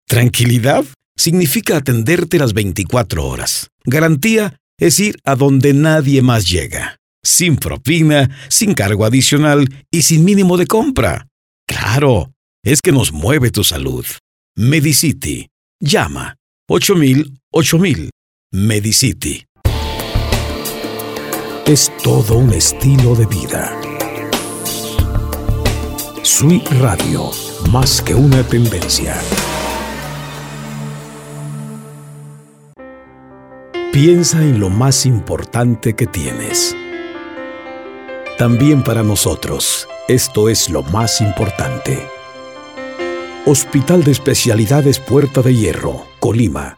Tranquilidad significa atenderte las 24 horas. Garantía es ir a donde nadie más llega. Sin propina, sin cargo adicional y sin mínimo de compra. Claro, es que nos mueve tu salud. Medicity. Llama 8000. Medicity. Es todo un estilo de vida. Sweet Radio, más que una tendencia. Piensa en lo más importante que tienes. También para nosotros, esto es lo más importante. Hospital de Especialidades Puerta de Hierro, Colima.